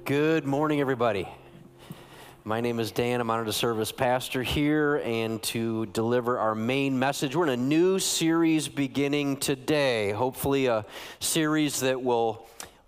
Good morning, everybody. My name is Dan. I'm honored to serve as pastor here and to deliver our main message. We're in a new series beginning today, hopefully a series that will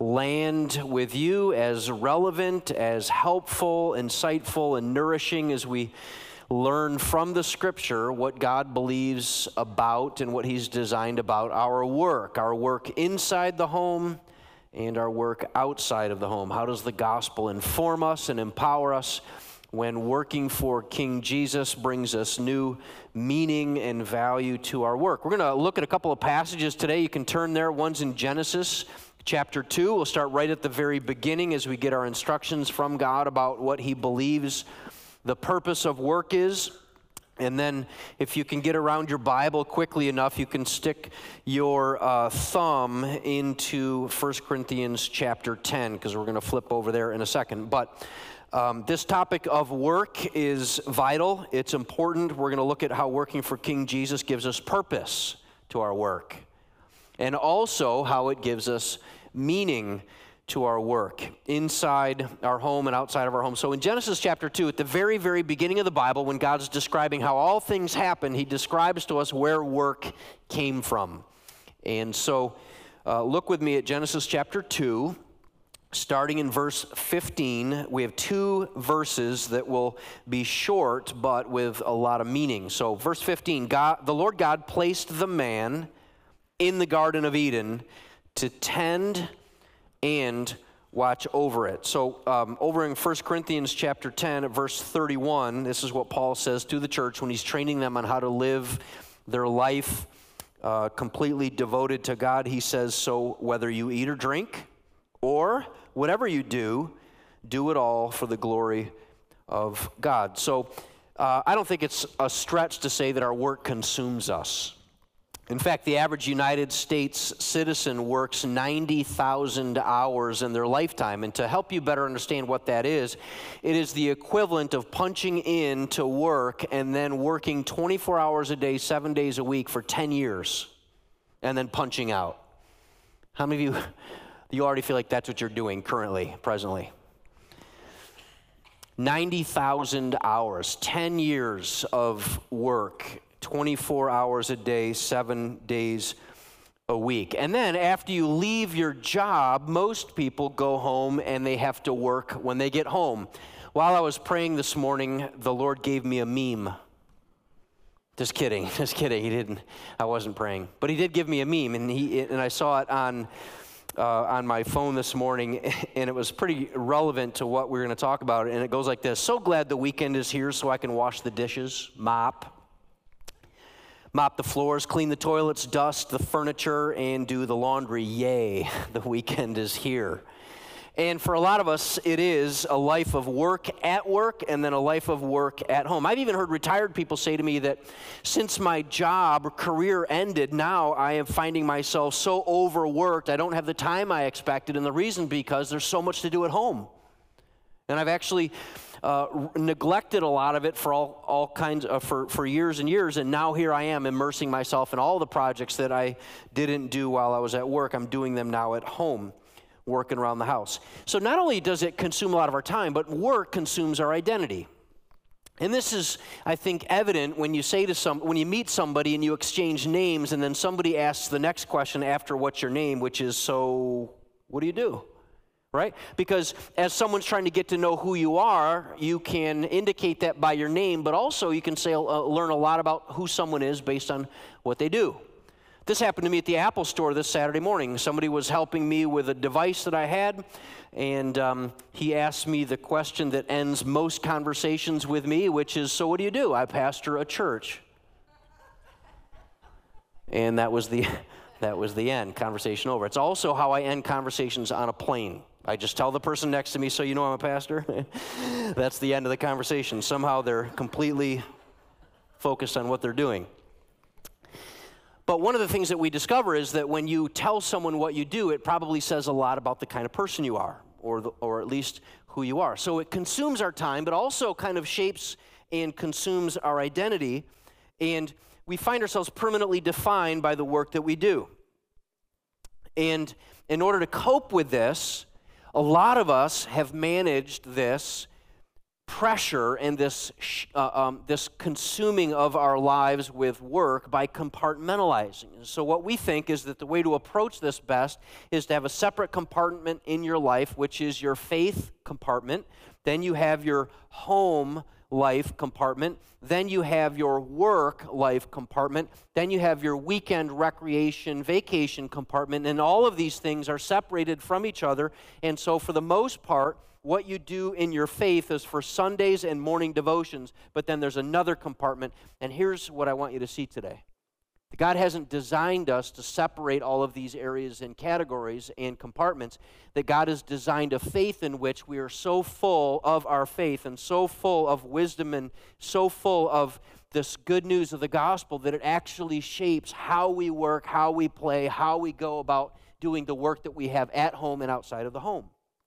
land with you as relevant, as helpful, insightful, and nourishing as we learn from the Scripture what God believes about and what He's designed about our work inside the home, and our work outside of the home. How does the gospel inform us and empower us when working for King Jesus brings us new meaning and value to our work? We're going to look at a couple of passages today. You can turn there. One's in Genesis chapter 2. We'll start right at the very beginning as we get our instructions from God about what He believes the purpose of work is. And then if you can get around your Bible quickly enough, you can stick your thumb into 1 Corinthians chapter 10, because we're going to flip over there in a second. But this topic of work is vital. It's important. We're going to look at how working for King Jesus gives us purpose to our work, and also how it gives us meaning to our work inside our home and outside of our home. So in Genesis chapter 2, at the very, very beginning of the Bible, when God's describing how all things happen, He describes to us where work came from. And so look with me at Genesis chapter 2, starting in verse 15. We have two verses that will be short, but with a lot of meaning. So verse 15, the Lord God placed the man in the Garden of Eden to tend and watch over it. So over in 1 Corinthians chapter 10 at verse 31, this is what Paul says to the church when he's training them on how to live their life completely devoted to God. He says, so whether you eat or drink or whatever you do, do it all for the glory of God. So I don't think it's a stretch to say that our work consumes us. In fact, the average United States citizen works 90,000 hours in their lifetime. And to help you better understand what that is, it is the equivalent of punching in to work and then working 24 hours a day, 7 days a week for 10 years, and then punching out. How many of you already feel like that's what you're doing currently, presently? 90,000 hours, 10 years of work, 24 hours a day, 7 days a week. And then after you leave your job, most people go home and they have to work when they get home. While I was praying this morning, the Lord gave me a meme. Just kidding. He didn't. I wasn't praying. But He did give me a meme, and I saw it on my phone this morning, and it was pretty relevant to what we're going to talk about. And it goes like this: so glad the weekend is here so I can wash the dishes, mop the floors, clean the toilets, dust the furniture, and do the laundry. Yay, the weekend is here. And for a lot of us, it is a life of work and then a life of work at home. I've even heard retired people say to me that since my job or career ended, now I am finding myself so overworked, I don't have the time I expected, and the reason because there's so much to do at home. And I've actually neglected a lot of it for all kinds of, for years and years, and now here I am immersing myself in all the projects that I didn't do while I was at work. I'm doing them now at home, working around the house. So not only does it consume a lot of our time, but work consumes our identity. And this is, I think, evident when you when you meet somebody and you exchange names, and then somebody asks the next question after what's your name, which is, so what do you do? Right? Because as someone's trying to get to know who you are, you can indicate that by your name, but also you can learn a lot about who someone is based on what they do. This happened to me at the Apple store this Saturday morning. Somebody was helping me with a device that I had, and he asked me the question that ends most conversations with me, which is, so what do you do? I pastor a church. And that was the end, conversation over. It's also how I end conversations on a plane. I just tell the person next to me, so you know I'm a pastor? That's the end of the conversation. Somehow they're completely focused on what they're doing. But one of the things that we discover is that when you tell someone what you do, it probably says a lot about the kind of person you are, or at least who you are. So it consumes our time, but also kind of shapes and consumes our identity, and we find ourselves permanently defined by the work that we do. And in order to cope with this, A lot of us have managed this pressure and this consuming of our lives with work by compartmentalizing. And so what we think is that the way to approach this best is to have a separate compartment in your life, which is your faith compartment. Then you have your home life compartment. Then you have your work life compartment. Then you have your weekend recreation, vacation compartment. And all of these things are separated from each other. And so for the most part, what you do in your faith is for Sundays and morning devotions, but then there's another compartment. And here's what I want you to see today. God hasn't designed us to separate all of these areas and categories and compartments. That God has designed a faith in which we are so full of our faith and so full of wisdom and so full of this good news of the gospel that it actually shapes how we work, how we play, how we go about doing the work that we have at home and outside of the home.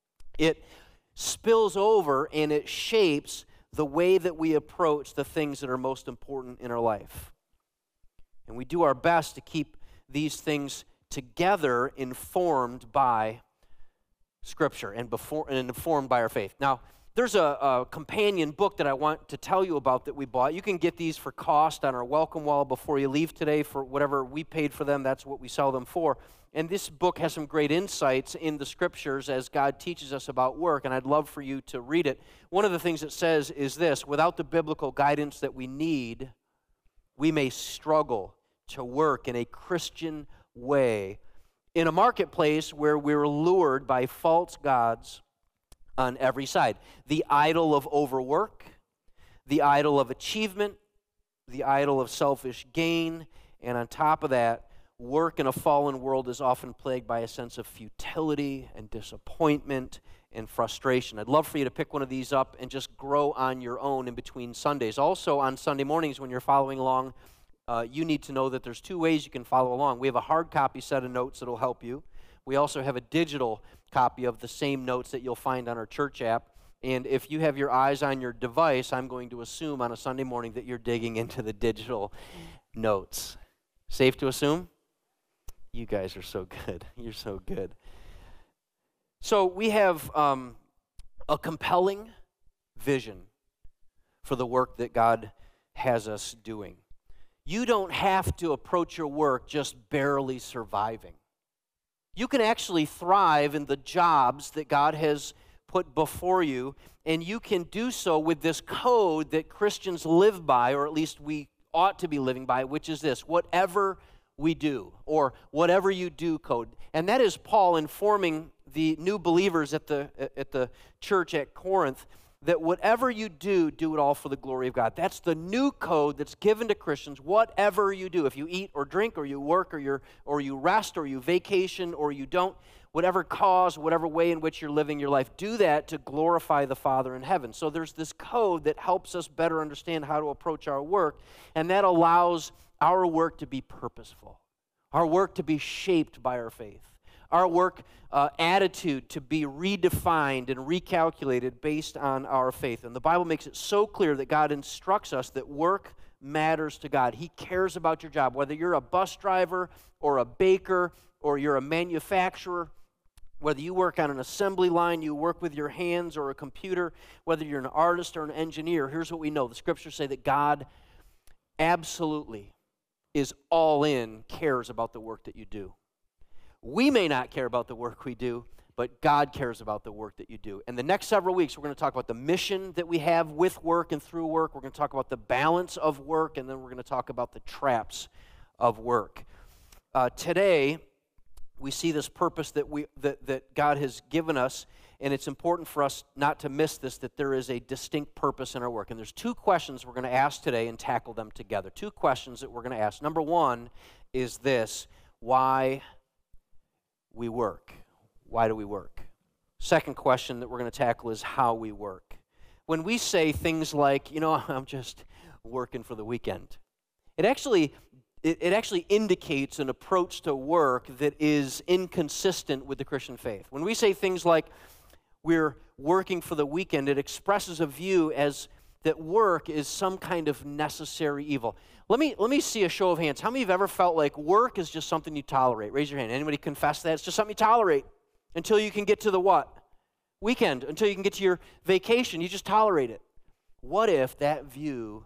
It spills over and it shapes the way that we approach the things that are most important in our life. And we do our best to keep these things together, informed by Scripture and informed by our faith. Now, there's a companion book that I want to tell you about that we bought. You can get these for cost on our welcome wall before you leave today for whatever we paid for them. That's what we sell them for. And this book has some great insights in the Scriptures as God teaches us about work, and I'd love for you to read it. One of the things it says is this: without the biblical guidance that we need, we may struggle to work in a Christian way in a marketplace where we're lured by false gods on every side. The idol of overwork, the idol of achievement, the idol of selfish gain, and on top of that, work in a fallen world is often plagued by a sense of futility and disappointment and frustration. I'd love for you to pick one of these up and just grow on your own in between Sundays. Also, on Sunday mornings when you're following along, you need to know that there's two ways you can follow along. We have a hard copy set of notes that will help you. We also have a digital copy of the same notes that you'll find on our church app. And if you have your eyes on your device, I'm going to assume on a Sunday morning that you're digging into the digital notes. Safe to assume? You guys are so good. You're so good. So we have a compelling vision for the work that God has us doing. You don't have to approach your work just barely surviving. You can actually thrive in the jobs that God has put before you, and you can do so with this code that Christians live by, or at least we ought to be living by, which is this: whatever we do, or whatever you do code. And that is Paul informing the new believers at the church at Corinth that whatever you do, do it all for the glory of God. That's the new code that's given to Christians. Whatever you do, if you eat or drink or you work or you rest or you vacation or you don't, whatever cause, whatever way in which you're living your life, do that to glorify the Father in heaven. So there's this code that helps us better understand how to approach our work, and that allows our work to be purposeful, our work to be shaped by our faith, our work attitude to be redefined and recalculated based on our faith. And the Bible makes it so clear that God instructs us that work matters to God. He cares about your job, whether you're a bus driver or a baker or you're a manufacturer, whether you work on an assembly line, you work with your hands or a computer, whether you're an artist or an engineer. Here's what we know. The Scriptures say that God absolutely is all in, cares about the work that you do. We may not care about the work we do, but God cares about the work that you do. And the next several weeks, we're going to talk about the mission that we have with work and through work. We're going to talk about the balance of work, and then we're going to talk about the traps of work. Today, we see this purpose that God has given us, and it's important for us not to miss this, that there is a distinct purpose in our work. And there's two questions we're going to ask today and tackle them together. Two questions that we're going to ask. Number one is this: why we work. Why do we work? Second question that we're going to tackle is how we work. When we say things like, I'm just working for the weekend, it actually indicates an approach to work that is inconsistent with the Christian faith. When we say things like we're working for the weekend, it expresses a view as that work is some kind of necessary evil. Let me see a show of hands. How many of you have ever felt like work is just something you tolerate? Raise your hand. Anybody confess that? It's just something you tolerate until you can get to the what? weekend until you can get to your vacation. You just tolerate it. What if that view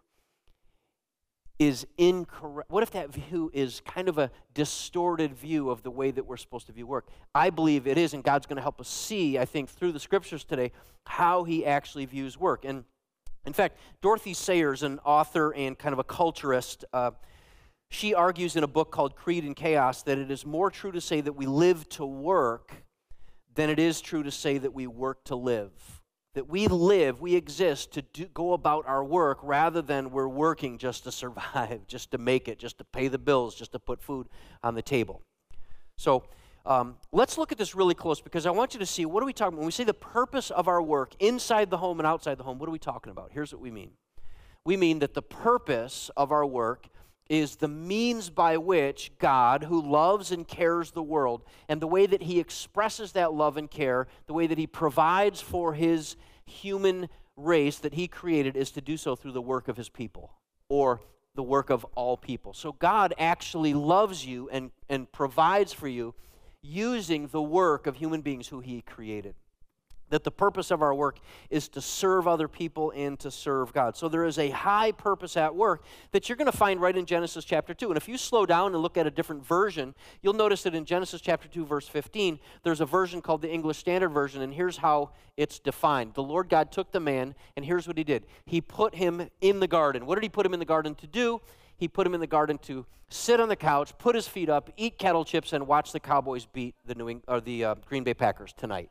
is incorrect? What if that view is kind of a distorted view of the way that we're supposed to view work? I believe it is, and God's going to help us see, I think, through the scriptures today, how he actually views work. And in fact, Dorothy Sayers, an author and kind of a culturist, she argues in a book called Creed and Chaos that it is more true to say that we live to work than it is true to say that we work to live. That we live, we exist to go about our work rather than we're working just to survive, just to make it, just to pay the bills, just to put food on the table. So let's look at this really close because I want you to see, what are we talking about? When we say the purpose of our work inside the home and outside the home, what are we talking about? Here's what we mean. We mean that the purpose of our work is the means by which God, who loves and cares the world, and the way that he expresses that love and care, the way that he provides for his human race that he created, is to do so through the work of his people, or the work of all people. So God actually loves you and provides for you using the work of human beings who he created. That the purpose of our work is to serve other people and to serve God. So there is a high purpose at work that you're going to find right in Genesis chapter 2. And if you slow down and look at a different version, you'll notice that in Genesis chapter 2, verse 15, there's a version called the English Standard Version, and here's how it's defined. The Lord God took the man, and here's what he did. He put him in the garden. What did he put him in the garden to do? He put him in the garden to sit on the couch, put his feet up, eat kettle chips, and watch the Cowboys beat the Green Bay Packers tonight.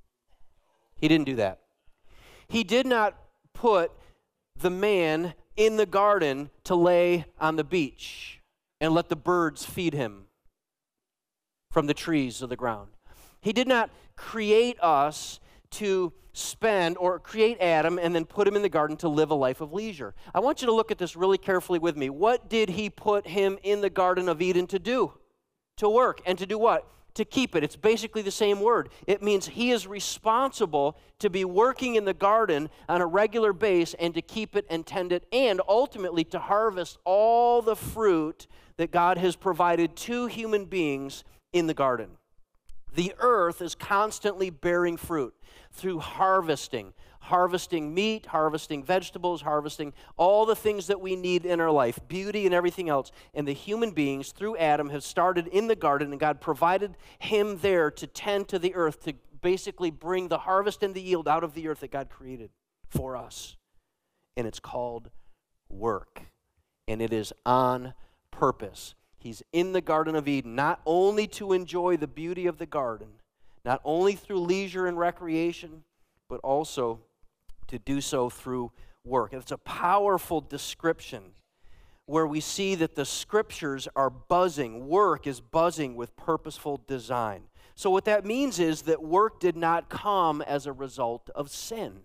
He didn't do that. He did not put the man in the garden to lay on the beach and let the birds feed him from the trees of the ground. He did not create us to spend or create Adam and then put him in the garden to live a life of leisure. I want you to look at this really carefully with me. What did he put him in the Garden of Eden to do? To work. And to do what? To keep it. It's basically the same word. It means he is responsible to be working in the garden on a regular basis and to keep it and tend it, and ultimately to harvest all the fruit that God has provided to human beings in the garden. The earth is constantly bearing fruit through harvesting meat, harvesting vegetables, harvesting all the things that we need in our life, beauty and everything else. And the human beings, through Adam, have started in the garden, and God provided him there to tend to the earth, to basically bring the harvest and the yield out of the earth that God created for us. And it's called work. And it is on purpose. He's in the Garden of Eden, not only to enjoy the beauty of the garden, not only through leisure and recreation, but also to do so through work. It's a powerful description where we see that the scriptures are buzzing. Work is buzzing with purposeful design. So what that means is that work did not come as a result of sin.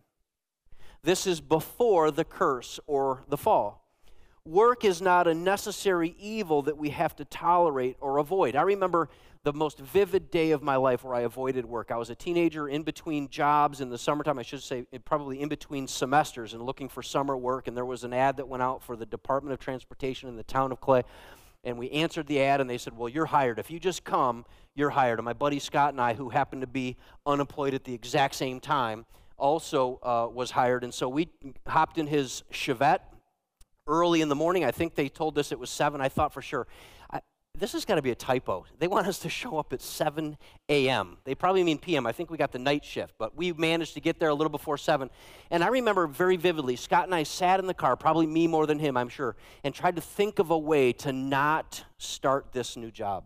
This is before the curse or the fall. Work is not a necessary evil that we have to tolerate or avoid. I remember the most vivid day of my life where I avoided work. I was a teenager in between jobs in the summertime, I should say probably in between semesters, and looking for summer work, and there was an ad that went out for the Department of Transportation in the town of Clay, and we answered the ad, and they said, well, you're hired. If you just come, you're hired. And my buddy Scott and I, who happened to be unemployed at the exact same time, also was hired, and so we hopped in his Chevette early in the morning. I think they told us it was 7. I thought for sure, this has got to be a typo. They want us to show up at 7 a.m. They probably mean p.m. I think we got the night shift, but we managed to get there a little before 7. And I remember very vividly, Scott and I sat in the car, probably me more than him, I'm sure, and tried to think of a way to not start this new job.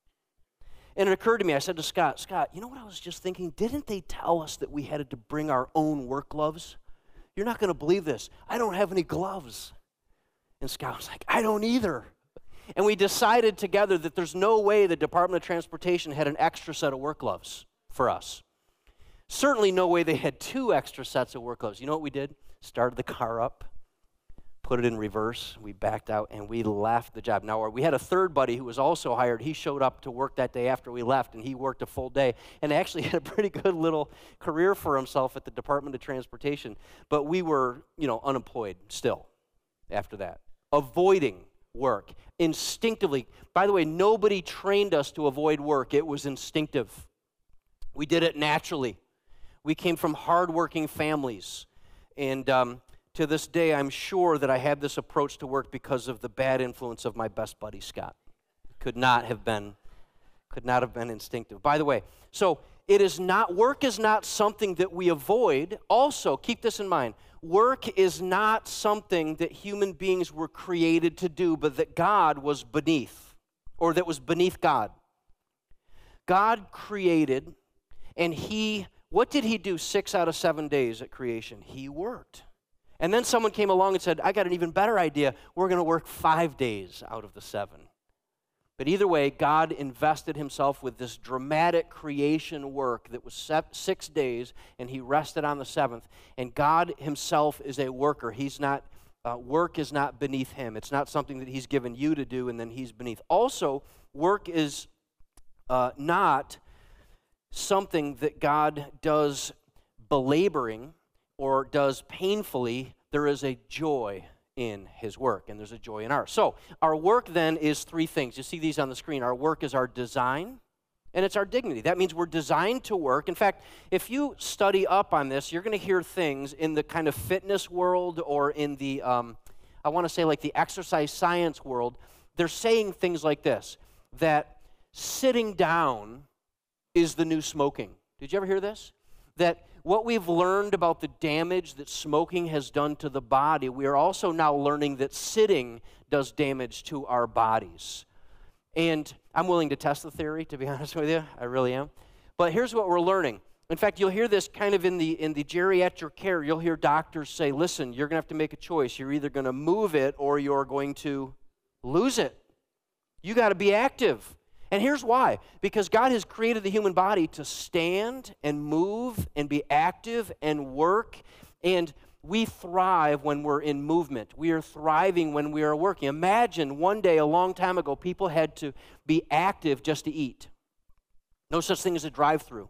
And it occurred to me, I said to Scott, you know what I was just thinking? Didn't they tell us that we had to bring our own work gloves? You're not going to believe this. I don't have any gloves. And Scott was like, I don't either. And we decided together that there's no way the Department of Transportation had an extra set of work gloves for us. Certainly no way they had 2 extra sets of work gloves. You know what we did? Started the car up, put it in reverse, we backed out, and we left the job. Now, we had a third buddy who was also hired. He showed up to work that day after we left, and he worked a full day and actually had a pretty good little career for himself at the Department of Transportation. But we were, unemployed still after that, avoiding work instinctively. By the way, nobody trained us to avoid work. It was instinctive. We did it naturally. We came from hardworking families. And to this day, I'm sure that I had this approach to work because of the bad influence of my best buddy, Scott. Could not have been instinctive. By the way, so work is not something that we avoid. Also, keep this in mind. Work is not something that human beings were created to do, but that God was beneath, or that was beneath God. God created, and what did he do 6 out of 7 days at creation? He worked. And then someone came along and said, I got an even better idea. We're going to work 5 days out of the 7. But either way, God invested himself with this dramatic creation work that was 6 days, and he rested on the 7th. And God himself is a worker. Work is not beneath him. It's not something that he's given you to do and then he's beneath. Also, work is not something that God does belaboring or does painfully. There is a joy in his work, and there's a joy in ours. So our work then is 3 things. You see these on the screen. Our work is our design, and it's our dignity. That means we're designed to work. In fact, if you study up on this, you're going to hear things in the kind of fitness world or in the, I want to say like the exercise science world. They're saying things like this, that sitting down is the new smoking. Did you ever hear this? That what we've learned about the damage that smoking has done to the body, we are also now learning that sitting does damage to our bodies. And I'm willing to test the theory, to be honest with you. I really am. But here's what we're learning. In fact, you'll hear this kind of in the geriatric care. You'll hear doctors say, listen, you're going to have to make a choice. You're either going to move it or you're going to lose it. You got to be active. And here's why. Because God has created the human body to stand and move and be active and work. And we thrive when we're in movement. We are thriving when we are working. Imagine one day, a long time ago, people had to be active just to eat. No such thing as a drive-through.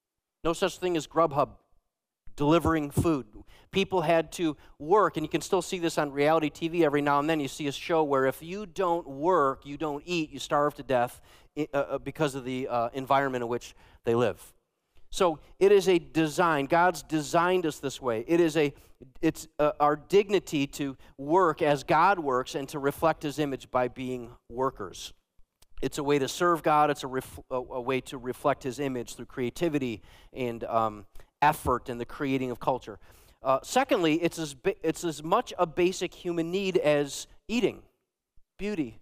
No such thing as Grubhub delivering food. People had to work, and you can still see this on reality TV every now and then. You see a show where if you don't work, you don't eat, you starve to death because of the environment in which they live. So it is a design. God's designed us this way. It's our dignity to work as God works and to reflect his image by being workers. It's a way to serve God. It's a way to reflect his image through creativity and effort and the creating of culture. Secondly, it's as much a basic human need as eating, beauty,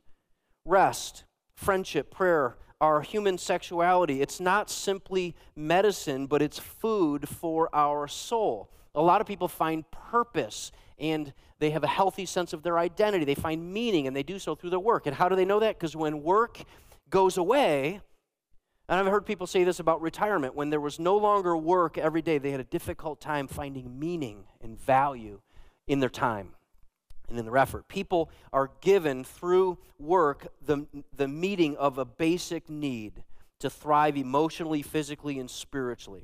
rest, friendship, prayer, our human sexuality. It's not simply medicine, but it's food for our soul. A lot of people find purpose, and they have a healthy sense of their identity. They find meaning, and they do so through their work. And how do they know that? Because when work goes away, and I've heard people say this about retirement, when there was no longer work every day, they had a difficult time finding meaning and value in their time and in their effort. People are given through work the meeting of a basic need to thrive emotionally, physically, and spiritually.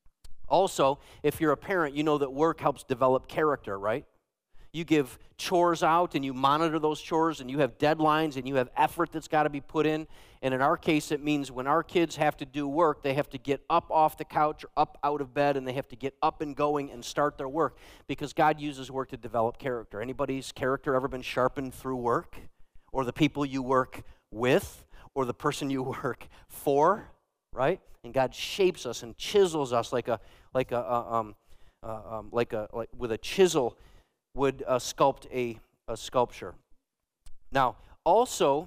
Also, if you're a parent, you know that work helps develop character, right? You give chores out and you monitor those chores and you have deadlines and you have effort that's got to be put in. And in our case, it means when our kids have to do work, they have to get up off the couch or up out of bed and they have to get up and going and start their work because God uses work to develop character. Anybody's character ever been sharpened through work? Or the people you work with? Or the person you work for? Right? And God shapes us and chisels us like with a chisel would sculpt a sculpture. Now, also,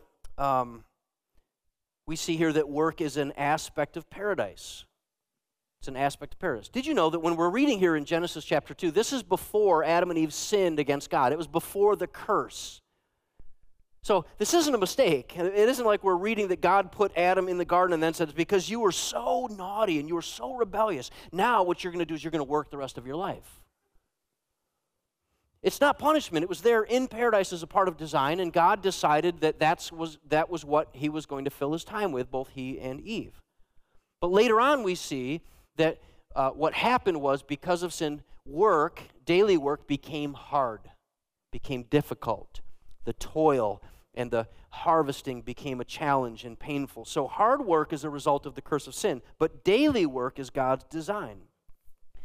we see here that work is an aspect of paradise. It's an aspect of paradise. Did you know that when we're reading here in Genesis chapter 2, this is before Adam and Eve sinned against God. It was before the curse. So this isn't a mistake. It isn't like we're reading that God put Adam in the garden and then said, because you were so naughty and you were so rebellious, now what you're going to do is you're going to work the rest of your life. It's not punishment. It was there in paradise as a part of design, and God decided that was what he was going to fill his time with, both he and Eve. But later on we see that what happened was because of sin, daily work became hard, became difficult. The toil and the harvesting became a challenge and painful. So hard work is a result of the curse of sin, but daily work is God's design.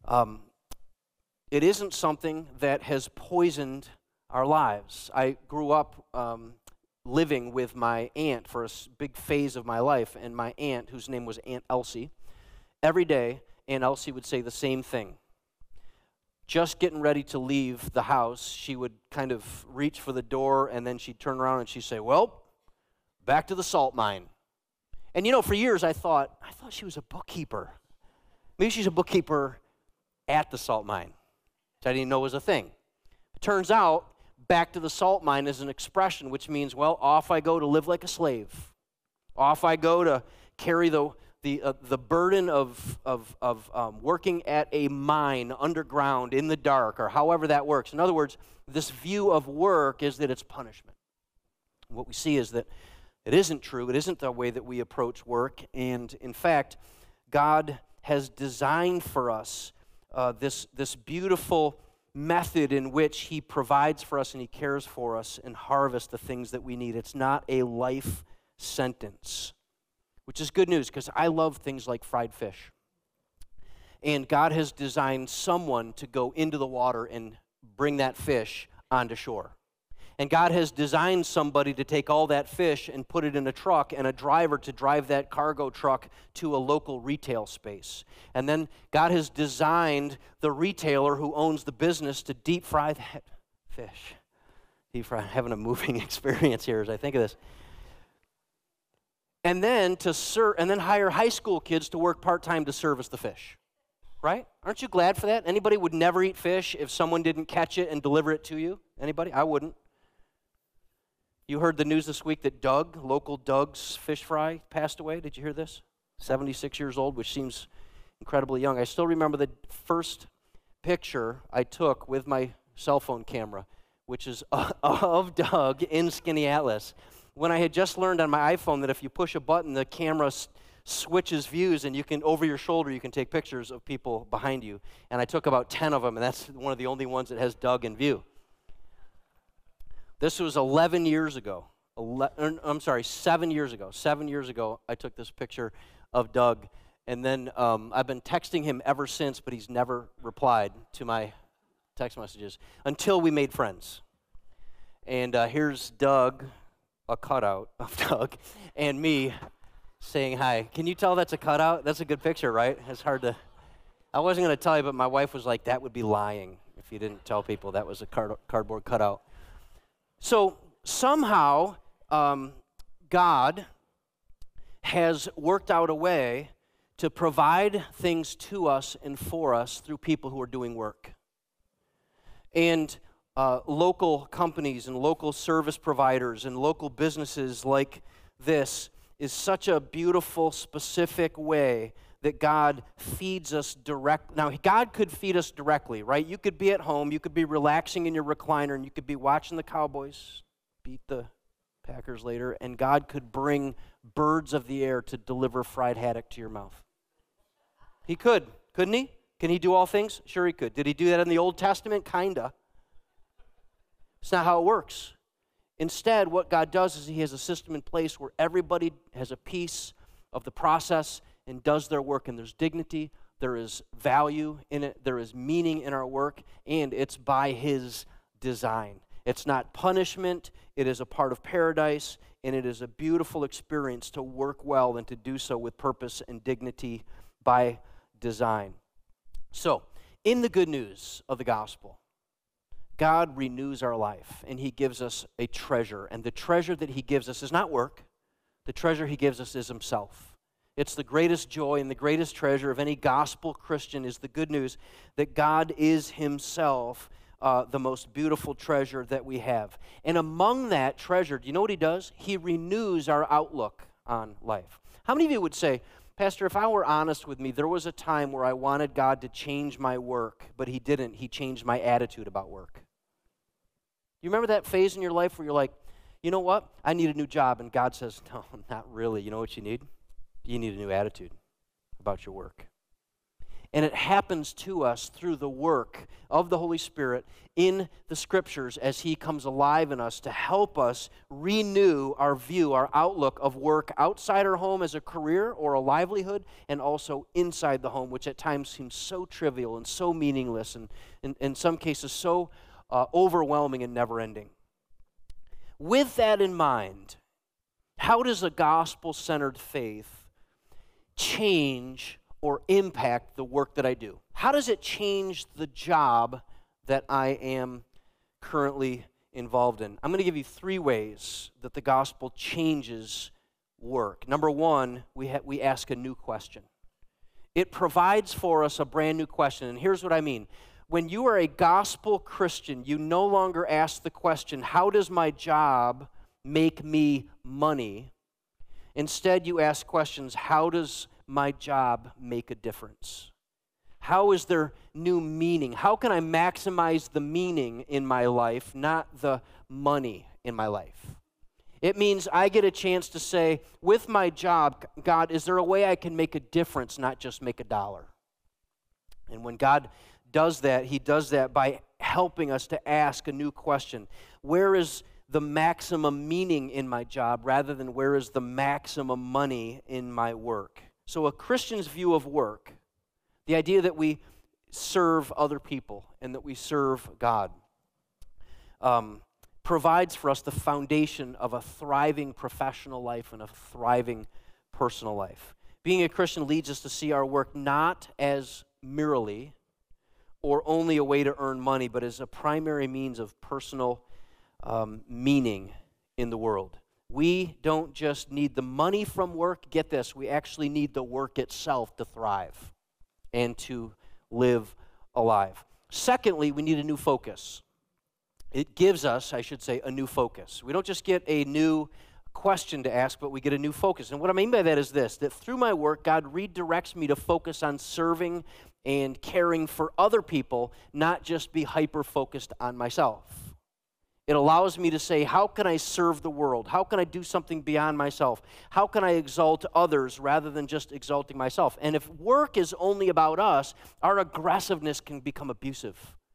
Um, it isn't something that has poisoned our lives. I grew up living with my aunt for a big phase of my life, and my aunt, whose name was Aunt Elsie, every day, Aunt Elsie would say the same thing. Just getting ready to leave the house, she would kind of reach for the door, and then she'd turn around and she'd say, well, back to the salt mine. And you know, for years I thought she was a bookkeeper. Maybe she's a bookkeeper at the salt mine, which I didn't know was a thing. It turns out, back to the salt mine is an expression which means, well, off I go to live like a slave. Off I go to carry the burden of working at a mine underground in the dark, or however that works. In other words, this view of work is that it's punishment. What we see is that it isn't true. It isn't the way that we approach work. And in fact, God has designed for us this beautiful method in which he provides for us and he cares for us and harvests the things that we need. It's not a life sentence, which is good news because I love things like fried fish. And God has designed someone to go into the water and bring that fish onto shore. And God has designed somebody to take all that fish and put it in a truck, and a driver to drive that cargo truck to a local retail space. And then God has designed the retailer who owns the business to deep fry that fish. Deep fry, having a moving experience here as I think of this. And then hire high school kids to work part-time to service the fish. Right? Aren't you glad for that? Anybody would never eat fish if someone didn't catch it and deliver it to you? Anybody? I wouldn't. You heard the news this week that local Doug's Fish Fry, passed away. Did you hear this? 76 years old, which seems incredibly young. I still remember the first picture I took with my cell phone camera, which is of Doug in Skinny Atlas. When I had just learned on my iPhone that if you push a button, the camera switches views, and you can, over your shoulder, you can take pictures of people behind you. And I took about 10 of them, and that's one of the only ones that has Doug in view. This was 11 years ago. 7 years ago. 7 years ago, I took this picture of Doug. And then I've been texting him ever since, but he's never replied to my text messages until we made friends. And here's Doug, a cutout of Doug, and me saying hi. Can you tell that's a cutout? That's a good picture, right? It's hard to... I wasn't going to tell you, but my wife was like, that would be lying if you didn't tell people that was a cardboard cutout. So somehow, God has worked out a way to provide things to us and for us through people who are doing work. And local companies and local service providers and local businesses like this is such a beautiful, specific way that God feeds us direct. Now, God could feed us directly, right? You could be at home, you could be relaxing in your recliner, and you could be watching the Cowboys beat the Packers later, and God could bring birds of the air to deliver fried haddock to your mouth. He could, couldn't he? Can he do all things? Sure he could. Did he do that in the Old Testament? Kinda. It's not how it works. Instead, what God does is he has a system in place where everybody has a piece of the process and does their work, and there's dignity, there is value in it, there is meaning in our work, and it's by his design. It's not punishment, it is a part of paradise, and it is a beautiful experience to work well and to do so with purpose and dignity by design. So, in the good news of the gospel, God renews our life, and he gives us a treasure, and the treasure that he gives us is not work. The treasure he gives us is himself. It's the greatest joy and the greatest treasure of any gospel Christian is the good news that God is himself the most beautiful treasure that we have. And among that treasure, do you know what he does? He renews our outlook on life. How many of you would say, Pastor, if I were honest with me, there was a time where I wanted God to change my work, but he didn't. He changed my attitude about work. You remember that phase in your life where you're like, you know what? I need a new job. And God says, no, not really. You know what you need? You need a new attitude about your work. And it happens to us through the work of the Holy Spirit in the Scriptures as He comes alive in us to help us renew our view, our outlook of work outside our home as a career or a livelihood, and also inside the home, which at times seems so trivial and so meaningless and in some cases so overwhelming and never-ending. With that in mind, how does a gospel-centered faith change or impact the work that I do? How does it change the job that I am currently involved in? I'm going to give you 3 ways that the gospel changes work. Number 1, we ask a new question. It provides for us a brand new question, and here's what I mean. When you are a gospel Christian, you no longer ask the question, how does my job make me money? Instead, you ask questions, how does my job make a difference? How is there new meaning? How can I maximize the meaning in my life, not the money in my life? It means I get a chance to say, with my job, God, is there a way I can make a difference, not just make a dollar? And when God does that, He does that by helping us to ask a new question. Where is the maximum meaning in my job rather than where is the maximum money in my work? So a Christian's view of work, the idea that we serve other people and that we serve God, provides for us the foundation of a thriving professional life and a thriving personal life. Being a Christian leads us to see our work not as merely or only a way to earn money, but as a primary means of personal meaning in the world. We don't just need the money from work. Get this, we actually need the work itself to thrive and to live alive. Secondly, we need a new focus. It gives us, I should say, a new focus. We don't just get a new question to ask, but we get a new focus. And what I mean by that is this, that through my work, God redirects me to focus on serving and caring for other people, not just be hyper-focused on myself. It allows me to say, how can I serve the world? How can I do something beyond myself? How can I exalt others rather than just exalting myself? And if work is only about us, our aggressiveness can become abusive.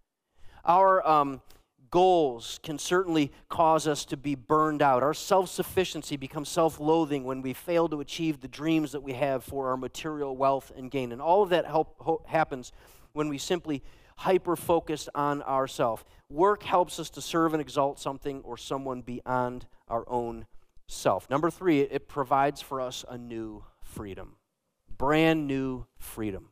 Our goals can certainly cause us to be burned out. Our self-sufficiency becomes self-loathing when we fail to achieve the dreams that we have for our material wealth and gain. And all of that happens when we simply hyper-focused on ourselves. Work helps us to serve and exalt something or someone beyond our own self. Number 3, it provides for us a new freedom. Brand new freedom.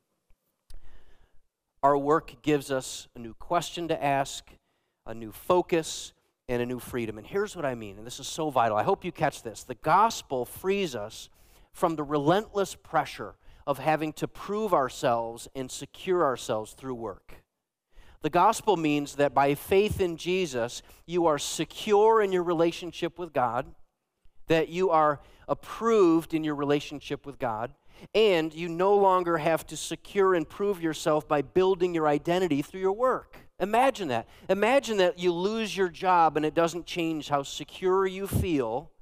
Our work gives us a new question to ask, a new focus, and a new freedom. And here's what I mean, and this is so vital. I hope you catch this. The gospel frees us from the relentless pressure of having to prove ourselves and secure ourselves through work. The gospel means that by faith in Jesus, you are secure in your relationship with God, that you are approved in your relationship with God, and you no longer have to secure and prove yourself by building your identity through your work. Imagine that. Imagine that you lose your job and it doesn't change how secure you feel,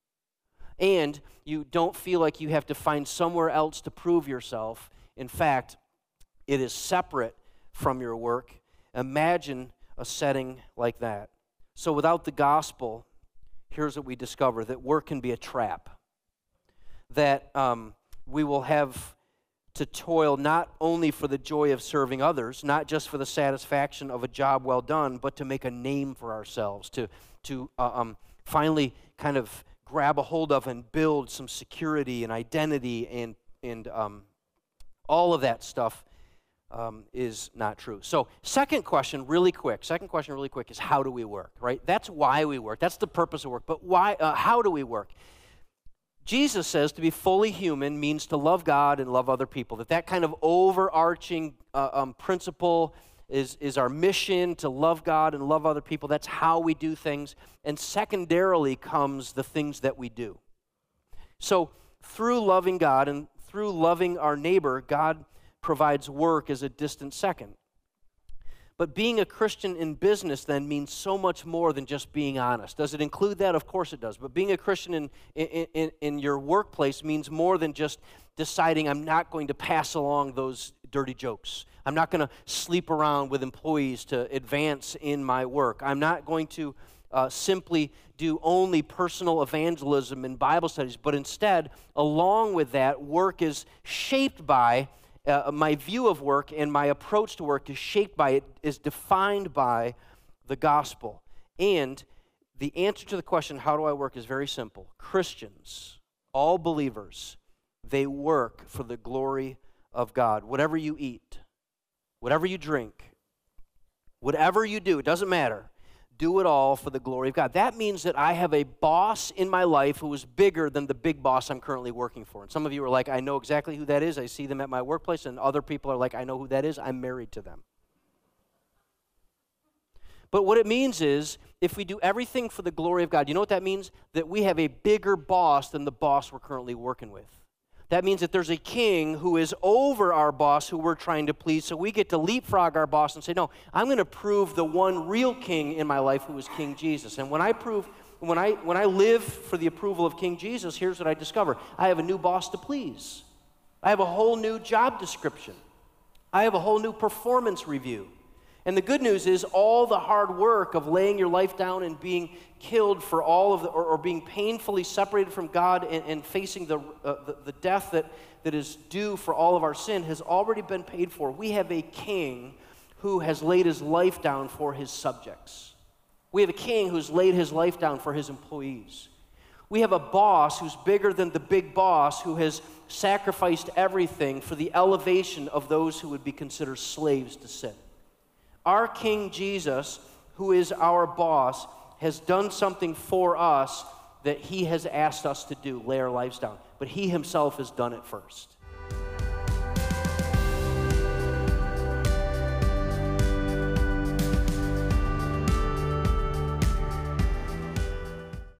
and you don't feel like you have to find somewhere else to prove yourself. In fact, it is separate from your work. Imagine a setting like that. So without the gospel, here's what we discover, that work can be a trap. That we will have to toil not only for the joy of serving others, not just for the satisfaction of a job well done, but to make a name for ourselves, to finally kind of grab a hold of and build some security and identity and all of that stuff is not true. So second question really quick is how do we work, right? That's why we work. That's the purpose of work. But why? How do we work? Jesus says to be fully human means to love God and love other people. That kind of overarching principle is our mission, to love God and love other people. That's how we do things. And secondarily comes the things that we do. So through loving God and through loving our neighbor, God provides work as a distant second. But being a Christian in business then means so much more than just being honest. Does it include that? Of course it does. But being a Christian in your workplace means more than just deciding I'm not going to pass along those dirty jokes. I'm not going to sleep around with employees to advance in my work. I'm not going to simply do only personal evangelism and Bible studies, but instead, along with that, work is shaped by my view of work, and my approach to work is shaped by it, is defined by the gospel. And the answer to the question, how do I work, is very simple. Christians, all believers, they work for the glory of God. Whatever you eat, whatever you drink, whatever you do, it doesn't matter. Do it all for the glory of God. That means that I have a boss in my life who is bigger than the big boss I'm currently working for. And some of you are like, I know exactly who that is. I see them at my workplace. And other people are like, I know who that is. I'm married to them. But what it means is, if we do everything for the glory of God, you know what that means? That we have a bigger boss than the boss we're currently working with. That means that there's a king who is over our boss who we're trying to please, so we get to leapfrog our boss and say, no, I'm going to prove the one real king in my life who is King Jesus. And when I live for the approval of King Jesus, here's what I discover. I have a new boss to please. I have a whole new job description. I have a whole new performance review. And the good news is all the hard work of laying your life down and being killed for all of the, or being painfully separated from God and facing the death that is due for all of our sin has already been paid for. We have a king who has laid his life down for his subjects. We have a king who's laid his life down for his employees. We have a boss who's bigger than the big boss, who has sacrificed everything for the elevation of those who would be considered slaves to sin. Our King Jesus, who is our boss, has done something for us that he has asked us to do, lay our lives down. But he himself has done it first.